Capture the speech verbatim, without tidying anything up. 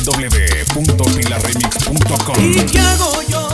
w w w punto pilarremix punto com. ¿Y qué hago yo